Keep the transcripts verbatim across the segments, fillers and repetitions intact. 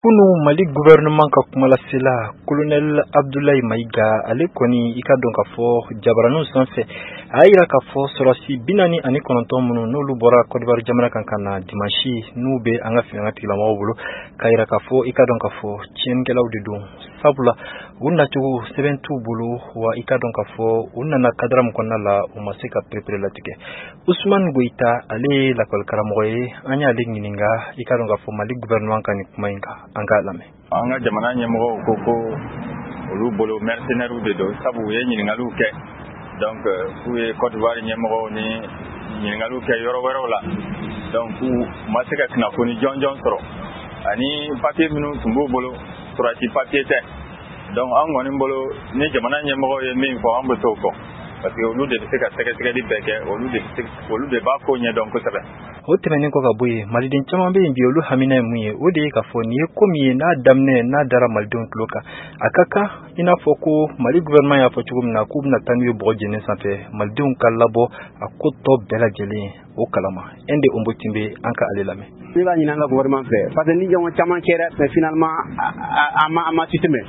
Kunu Mali gouvernement ka kumala sela Colonel Abdoulaye Maiga ale koni ika don ka fo jabaranu sanfɛ a yira ka fo sɔrɔsi binani ani kɔnɔntɔn minnu n'olu bɔra Côte d'Ivoire jamana kan kana dimanche n'u bɛ an ka fɛngɛ tigilamɔgɔw bolo ka yira ka fo ika don ka fo tiɲɛnikɛlaw de don sabula u nacogo sɛbɛn t'u bolo wa ika don ka fo u nana kadara min kɔnɔna la u ma se ka perepere latigɛ Ousmane Goïta ale ye lakɔli karamɔgɔ ye an y'ale ɲininka ika don ka fo Mali gouvernement ka nin kuma in kan an k'a lamɛn. An ka jamana ɲɛmɔgɔw ko ko olu bolo mercenaires de don sabu u ye ɲininkaliw kɛ donc k'u ye Côte d'Ivoire ɲɛmɔgɔw ni ɲininkaliw kɛ yɔrɔ wɛrɛw la donc u ma se ka kunnafoni jɔnjɔn sɔrɔ ani papier minnu tun b'u bolo surasi papier tɛ donc an kɔni bolo ni jamana ɲɛmɔgɔw ye min fɔ an bɛ t'o kɔ parce que olu de bɛ se ka sɛgɛsɛgɛli bɛɛ kɛ olu de olu de b'a ko ɲɛdɔn kosɛbɛ. O tɛmɛnen kɔ ka bɔ yen maliden caman bɛ yen bi olu hamina ye mun ye o de ye ka fɔ nin ye ko min ye n'a daminɛ n'a dara malidenw tulo kan a ka kan i n'a fɔ ko Mali gouvernement y'a fɔ cogo min na k'u bɛna taa n'u ye bɔgɔ jeni sanfɛ malidenw ka labɔ a ko tɔ bɛɛ lajɛlen o kalama Ende Ombotimbe an ka ale lamɛn. Ne b'a ɲini an ka gouvernement fɛ parce que ni jɔn caman kɛra mais finalement a ma a ma si tɛmɛ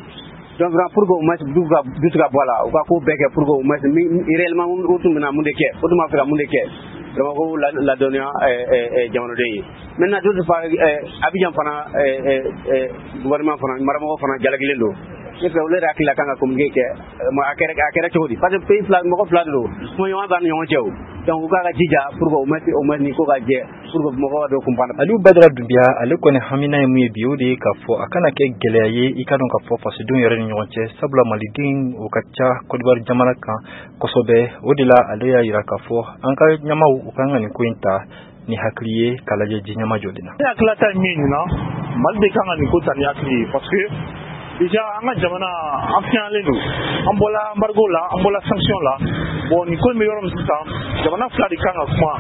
donc pour que au moins du ka du ka bɔ a la u ka ko bɛɛ kɛ pour que au moins réellement o tun bɛna mun de kɛ o tun b'a fɛ ka mun de kɛ donc ko ladɔnniya jamanaden ye maintenant d'autre part Abidjan fana gouvernement fana maramɔgɔ fana jalakilen don ne fɛ olu yɛrɛ hakili la kan ka communiquer kɛ a kɛra a kɛra cogo di parce que pays fila mɔgɔ fila de don kumaɲɔgɔn b'a ni ɲɔgɔn cɛ o donc u k'a ka jija pour que au moins au moins nin ko ka jɛ pour que mɔgɔw ka dɔ comprendre. Aliou Badara Dunbiya ale kɔni hamina ye mun ye bi o de ye k'a fɔ a kana kɛ gɛlɛya ye i ka dɔn k'a fɔ fasodenw yɛrɛ ni ɲɔgɔn cɛ sabula maliden o ka ca Côte d'Ivoire jamana kan kosɛbɛ o de la ale y'a yira k'a fɔ an ka ɲɛmaw u kan ka nin ko in ta ni hakili ye k'a lajɛ ji ɲɛma jɔ de la. Ne hakilila ta ye min ye na Mali de kan ka nin ko ta ni hakili ye parce que déjà an ka jamana an fiɲɛlen don an bɔla embargo la an bɔla sanction la bon nin ko in bɛ yɔrɔ min sisan jamana fila de kan ka kuma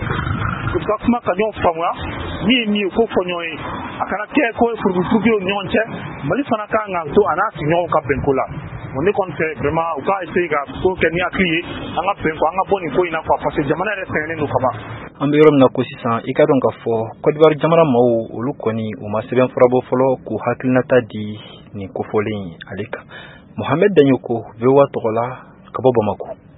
u ka kuma ka ɲɔgɔn faamuya min ye min ye ko fɔ ɲɔgɔn ye a kana kɛ ko furugufurugu ni ɲɔgɔn cɛ Mali fana kan ka to a n'a sigiɲɔgɔnw ka bɛnko la bon ne kɔni fɛ vraiment u ka essayer ka ko kɛ ni hakili ye an ka bɛn ko an ka bɔ nin ko in na quoi parce que jamana yɛrɛ sɛgɛnnen don kaban. An bɛ yɔrɔ min na ko sisan i ka dɔn k'a fɔ Côte d'Ivoire jamana maaw olu kɔni u ma sɛbɛn furabɔ fɔlɔ k'u hakilinata di nin kofɔlen ale kan Mohamed Danyoko V O A tɔgɔ la ka bɔ Bamako.